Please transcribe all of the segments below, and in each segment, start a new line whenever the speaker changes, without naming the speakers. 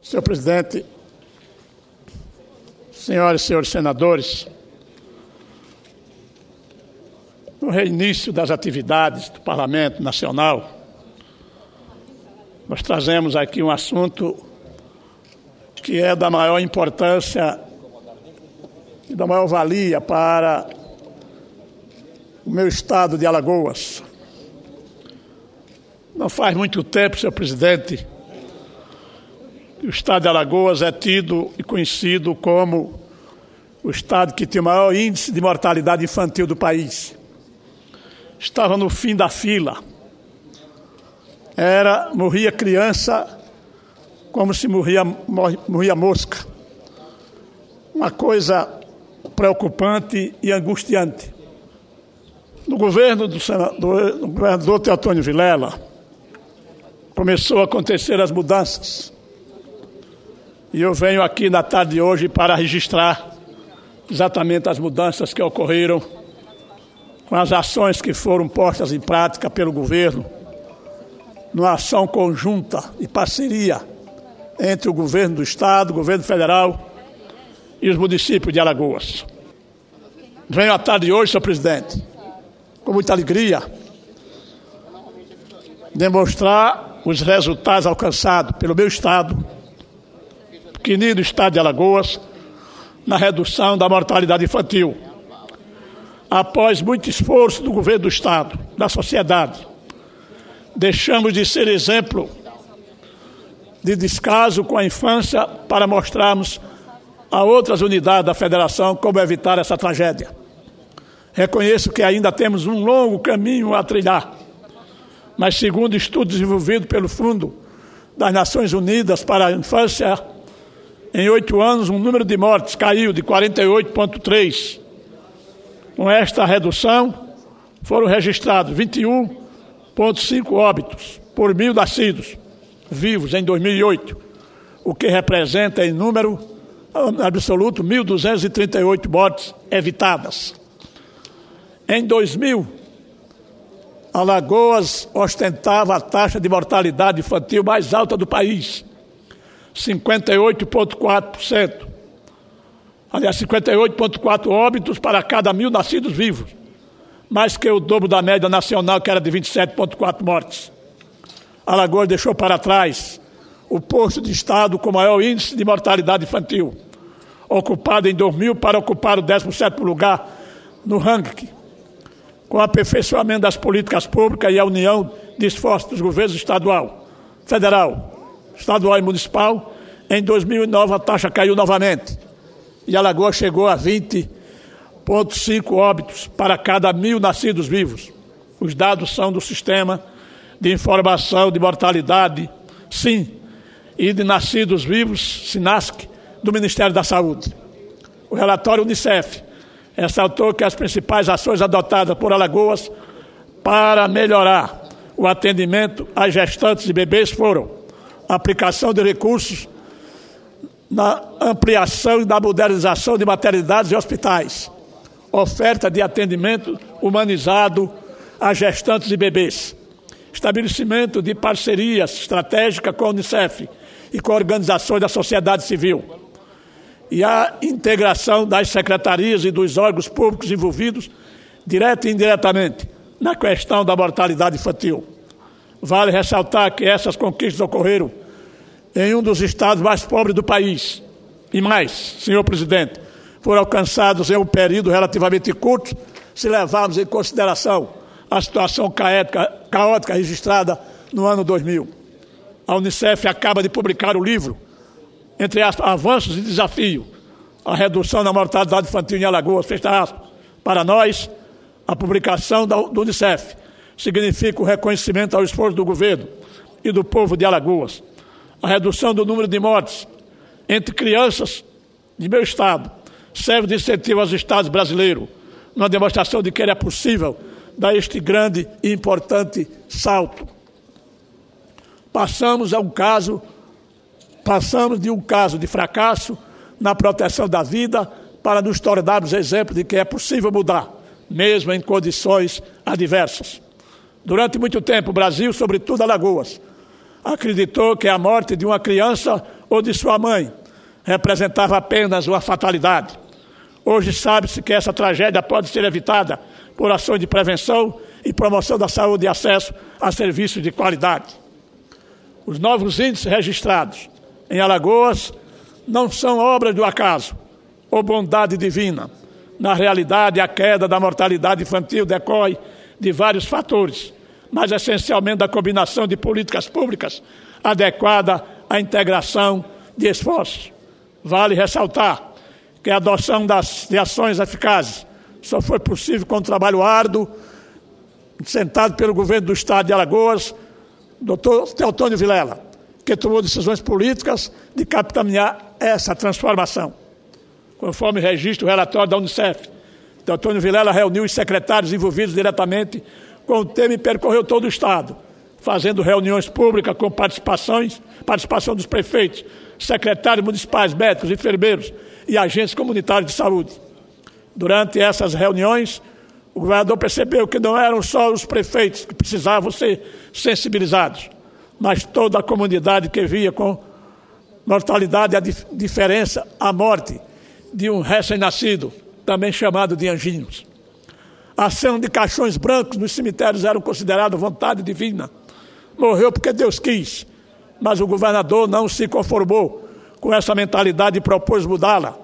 Senhor presidente, senhoras e senhores senadores, no reinício das atividades do Parlamento Nacional, nós trazemos aqui um assunto que é da maior importância e da maior valia para o meu estado de Alagoas. Não faz muito tempo, senhor presidente, que o estado de Alagoas é tido e conhecido como o estado que tem o maior índice de mortalidade infantil do país. Estava no fim da fila. Morria criança como se morria mosca. Uma coisa preocupante e angustiante. No governo do governador Teotônio Vilela, começou a acontecer as mudanças. E eu venho aqui na tarde de hoje para registrar exatamente as mudanças que ocorreram com as ações que foram postas em prática pelo governo, numa ação conjunta e parceria entre o governo do estado, o governo federal e os municípios de Alagoas. Venho à tarde de hoje, senhor presidente, com muita alegria, demonstrar os resultados alcançados pelo meu estado, pequenino estado de Alagoas, na redução da mortalidade infantil. Após muito esforço do governo do estado, da sociedade, deixamos de ser exemplo de descaso com a infância para mostrarmos a outras unidades da federação como evitar essa tragédia. Reconheço que ainda temos um longo caminho a trilhar, mas segundo estudo desenvolvido pelo Fundo das Nações Unidas para a Infância, em 8 anos o número de mortes caiu de 48,3. Com esta redução, foram registrados 21,5 óbitos por 1.000 nascidos vivos em 2008, o que representa em número absoluto 1.238 mortes evitadas. Em 2000, Alagoas ostentava a taxa de mortalidade infantil mais alta do país, 58,4%. Aliás, 58,4 óbitos para cada 1.000 nascidos vivos, mais que o dobro da média nacional, que era de 27,4 mortes. Alagoas deixou para trás o posto de estado com maior índice de mortalidade infantil, ocupado em 2000 para ocupar o 17º lugar no ranking. Com o aperfeiçoamento das políticas públicas e a união de esforços dos governos estadual, federal, estadual e municipal, em 2009 a taxa caiu novamente e Alagoas chegou a 20,5 óbitos para cada 1.000 nascidos vivos. Os dados são do Sistema de Informação de Mortalidade, SIM, e de Nascidos Vivos, SINASC, do Ministério da Saúde. O relatório Unicef ressaltou que as principais ações adotadas por Alagoas para melhorar o atendimento às gestantes e bebês foram a aplicação de recursos na ampliação e na modernização de maternidades e hospitais, oferta de atendimento humanizado a gestantes e bebês, estabelecimento de parcerias estratégicas com a Unicef e com organizações da sociedade civil, e a integração das secretarias e dos órgãos públicos envolvidos, direta e indiretamente, na questão da mortalidade infantil. Vale ressaltar que essas conquistas ocorreram em um dos estados mais pobres do país. E mais, senhor presidente, foram alcançados em um período relativamente curto, se levarmos em consideração a situação caótica registrada no ano 2000. A Unicef acaba de publicar o livro, entre aspas, Avanços e Desafios, a redução da mortalidade infantil em Alagoas, fecha aspas. Para nós, a publicação do Unicef significa o reconhecimento ao esforço do governo e do povo de Alagoas. A redução do número de mortes entre crianças de meu estado serve de incentivo aos estados brasileiros, uma demonstração de que era possível dar este grande e importante salto. Passamos de um caso de fracasso na proteção da vida para nos tornarmos exemplo de que é possível mudar, mesmo em condições adversas. Durante muito tempo, o Brasil, sobretudo Alagoas, acreditou que a morte de uma criança ou de sua mãe representava apenas uma fatalidade. Hoje sabe-se que essa tragédia pode ser evitada por ações de prevenção e promoção da saúde e acesso a serviços de qualidade. Os novos índices registrados em Alagoas não são obras do acaso ou bondade divina. Na realidade, a queda da mortalidade infantil decorre de vários fatores, mas essencialmente da combinação de políticas públicas adequada à integração de esforços. Vale ressaltar que a adoção de ações eficazes só foi possível com o trabalho árduo sentado pelo governo do Estado de Alagoas, Dr. Teotônio Vilela, que tomou decisões políticas de capitanear essa transformação. Conforme registra o relatório da Unicef, Teotônio Vilela reuniu os secretários envolvidos diretamente com o tema e percorreu todo o Estado, fazendo reuniões públicas com participação dos prefeitos, secretários municipais, médicos, enfermeiros e agentes comunitários de saúde. Durante essas reuniões, o governador percebeu que não eram só os prefeitos que precisavam ser sensibilizados, mas toda a comunidade que via com mortalidade a diferença, a morte de um recém-nascido, também chamado de anjinhos. A ação de caixões brancos nos cemitérios era considerada vontade divina. Morreu porque Deus quis, mas o governador não se conformou com essa mentalidade e propôs mudá-la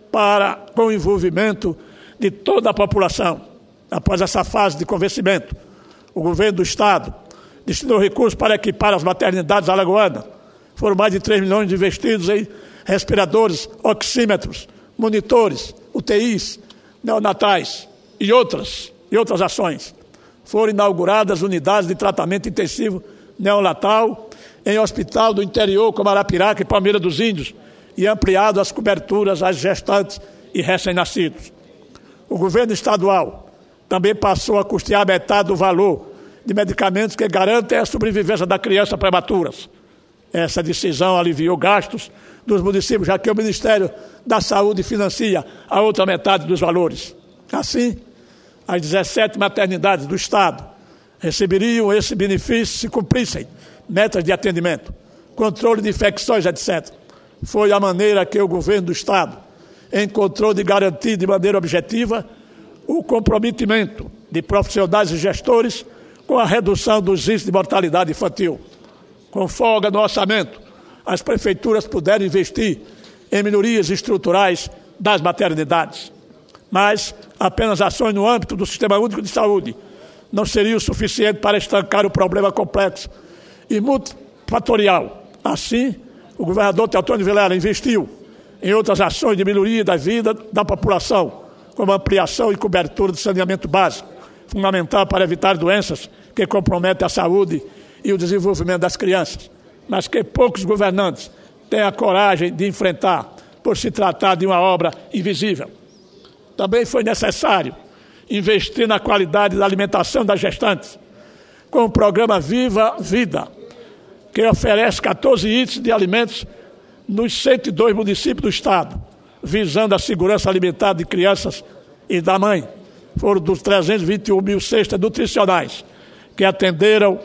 com o envolvimento de toda a população. Após essa fase de convencimento, o governo do Estado destinou recursos para equipar as maternidades alagoanas. Foram mais de 3 milhões investidos em respiradores, oxímetros, monitores, UTIs, neonatais e outras ações. Foram inauguradas unidades de tratamento intensivo neonatal em hospital do interior, como Arapiraca e Palmeira dos Índios, e ampliado as coberturas às gestantes e recém-nascidos. O governo estadual também passou a custear metade do valor de medicamentos que garantem a sobrevivência da criança prematuras. Essa decisão aliviou gastos dos municípios, já que o Ministério da Saúde financia a outra metade dos valores. Assim, as 17 maternidades do Estado receberiam esse benefício se cumprissem metas de atendimento, controle de infecções, etc. Foi a maneira que o governo do Estado encontrou de garantir de maneira objetiva o comprometimento de profissionais e gestores com a redução dos índices de mortalidade infantil. Com folga no orçamento, as prefeituras puderam investir em melhorias estruturais das maternidades. Mas apenas ações no âmbito do Sistema Único de Saúde não seriam o suficiente para estancar o problema complexo e multifatorial. Assim, o governador Teotônio Vilela investiu em outras ações de melhoria da vida da população, como ampliação e cobertura do saneamento básico, fundamental para evitar doenças que comprometem a saúde e o desenvolvimento das crianças, mas que poucos governantes têm a coragem de enfrentar por se tratar de uma obra invisível. Também foi necessário investir na qualidade da alimentação das gestantes, com o programa Viva Vida, que oferece 14 itens de alimentos nos 102 municípios do Estado, visando a segurança alimentar de crianças e da mãe. Foram dos 321 mil cestas nutricionais, que atenderam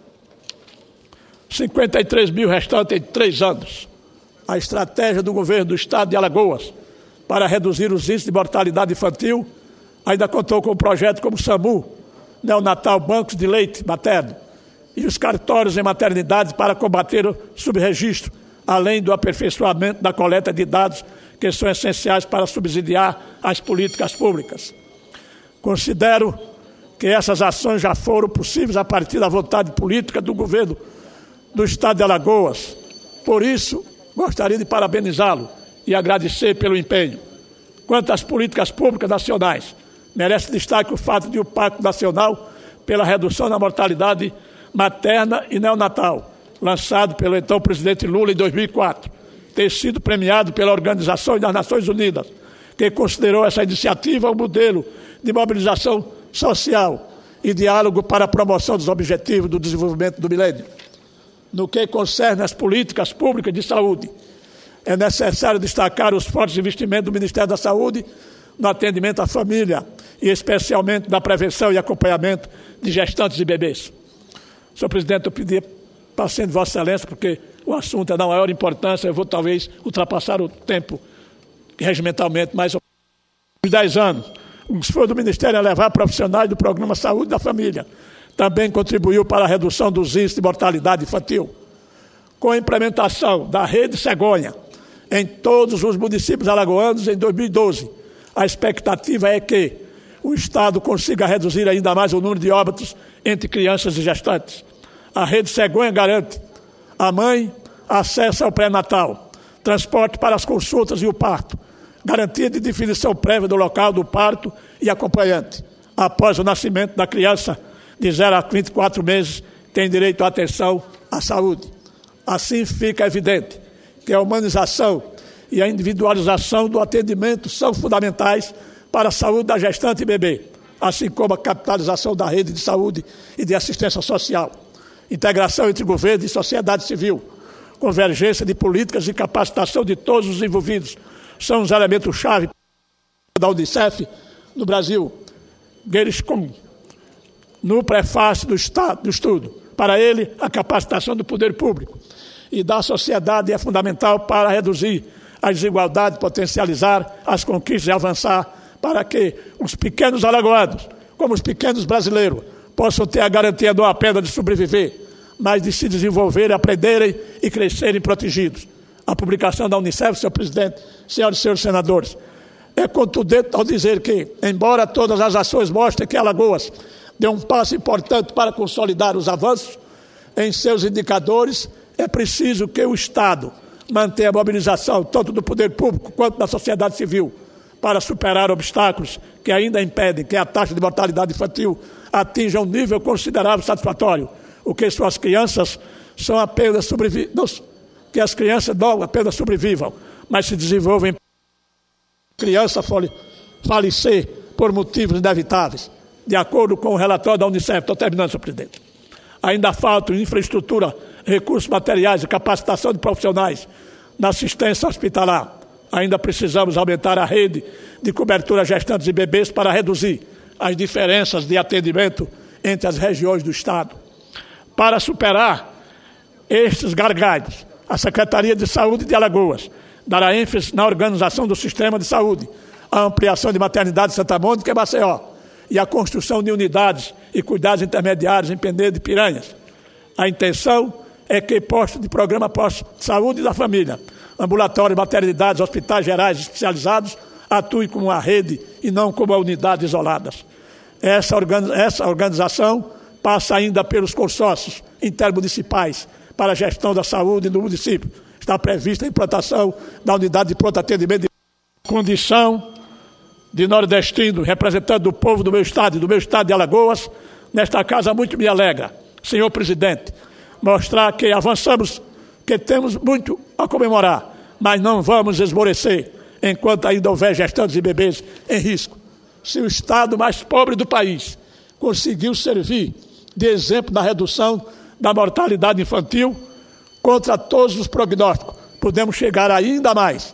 53 mil restantes em 3 anos. A estratégia do governo do Estado de Alagoas para reduzir os índices de mortalidade infantil ainda contou com um projeto como o SAMU, Neonatal Bancos de Leite Materno, e os cartórios em maternidades para combater o subregistro, além do aperfeiçoamento da coleta de dados que são essenciais para subsidiar as políticas públicas. Considero que essas ações já foram possíveis a partir da vontade política do governo do Estado de Alagoas. Por isso, gostaria de parabenizá-lo e agradecer pelo empenho. Quanto às políticas públicas nacionais, merece destaque o fato de o Pacto Nacional pela Redução da Mortalidade Materna e Neonatal, lançado pelo então presidente Lula em 2004, ter sido premiado pela Organização das Nações Unidas, que considerou essa iniciativa um modelo de mobilização social e diálogo para a promoção dos objetivos do desenvolvimento do milênio. No que concerne às políticas públicas de saúde, é necessário destacar os fortes investimentos do Ministério da Saúde no atendimento à família e especialmente na prevenção e acompanhamento de gestantes e bebês. Senhor presidente, eu pedi paciência de Vossa Excelência, porque o assunto é da maior importância, eu vou talvez ultrapassar o tempo regimentalmente, mas uns 10 anos, o esforço do Ministério é levar profissionais do Programa Saúde da Família. Também contribuiu para a redução dos índices de mortalidade infantil. Com a implementação da rede cegonha em todos os municípios alagoanos em 2012, a expectativa é que o Estado consiga reduzir ainda mais o número de óbitos entre crianças e gestantes. A rede cegonha garante à mãe acesso ao pré-natal, transporte para as consultas e o parto, garantia de definição prévia do local do parto e acompanhante. Após o nascimento da criança de 0 a 24 meses, tem direito à atenção à saúde. Assim fica evidente que a humanização e a individualização do atendimento são fundamentais para a saúde da gestante e bebê, assim como a capitalização da rede de saúde e de assistência social. Integração entre governo e sociedade civil, convergência de políticas e capacitação de todos os envolvidos são os elementos-chave da Unicef no Brasil. Gershkom, no prefácio do estudo, para ele, a capacitação do poder público e da sociedade é fundamental para reduzir a desigualdade, potencializar as conquistas e avançar para que os pequenos alagoanos, como os pequenos brasileiros, possam ter a garantia não apenas de sobreviver, mas de se desenvolver, aprenderem e crescerem protegidos. A publicação da Unicef, senhor presidente, senhoras e senhores senadores, é contundente ao dizer que, embora todas as ações mostrem que Alagoas deu um passo importante para consolidar os avanços em seus indicadores, é preciso que o Estado mantenha a mobilização tanto do poder público quanto da sociedade civil para superar obstáculos que ainda impedem que a taxa de mortalidade infantil atinja um nível considerável satisfatório, o que suas crianças são apenas que as crianças não apenas sobrevivam, mas se desenvolvem criança falecer por motivos inevitáveis, de acordo com o relatório da Unicef. Estou terminando, senhor presidente. Ainda faltam infraestrutura, recursos materiais e capacitação de profissionais na assistência hospitalar. Ainda precisamos aumentar a rede de cobertura a gestantes e bebês para reduzir as diferenças de atendimento entre as regiões do Estado. Para superar estes gargalos, a Secretaria de Saúde de Alagoas dará ênfase na organização do sistema de saúde, a ampliação de maternidade de Santa Mônica e Maceió e a construção de unidades e cuidados intermediários em Penedo e Piranhas. A intenção é que postos de programa pós-saúde da família, ambulatórios, maternidades, hospitais gerais especializados atuem como uma rede e não como unidades isoladas. Essa organização passa ainda pelos consórcios intermunicipais para a gestão da saúde no município. Está prevista a implantação da unidade de pronto atendimento de condição de nordestino, representante do povo do meu estado e do meu estado de Alagoas. Nesta casa muito me alegra, senhor presidente, mostrar que avançamos, que temos muito a comemorar, mas não vamos esmorecer enquanto ainda houver gestantes e bebês em risco. Se o estado mais pobre do país conseguiu servir de exemplo na redução da mortalidade infantil, contra todos os prognósticos, podemos chegar ainda mais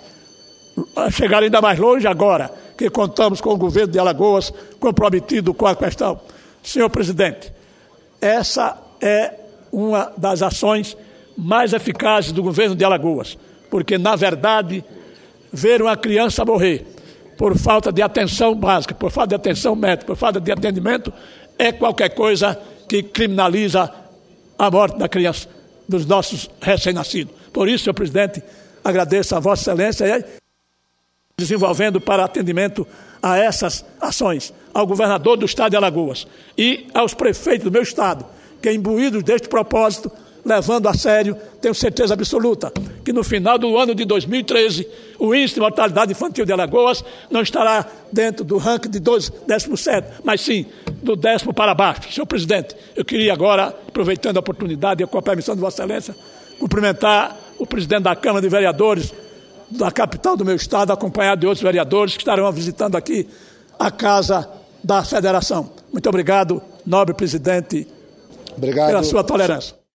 longe agora que contamos com o governo de Alagoas comprometido com a questão. Senhor presidente, essa é uma das ações mais eficazes do governo de Alagoas, porque, na verdade, ver uma criança morrer por falta de atenção básica, por falta de atenção médica, por falta de atendimento, é qualquer coisa que criminaliza a morte da criança, dos nossos recém-nascidos. Por isso, senhor presidente, agradeço a Vossa Excelência desenvolvendo para atendimento a essas ações, ao governador do estado de Alagoas e aos prefeitos do meu estado, que imbuídos deste propósito, levando a sério, tenho certeza absoluta que no final do ano de 2013, o índice de mortalidade infantil de Alagoas não estará dentro do ranking de 17, mas sim do 10º para baixo. Senhor presidente, eu queria agora, aproveitando a oportunidade e com a permissão de Vossa Excelência, cumprimentar o presidente da Câmara de Vereadores da capital do meu estado, acompanhado de outros vereadores que estarão visitando aqui a Casa da Federação. Muito obrigado, nobre presidente, pela sua tolerância.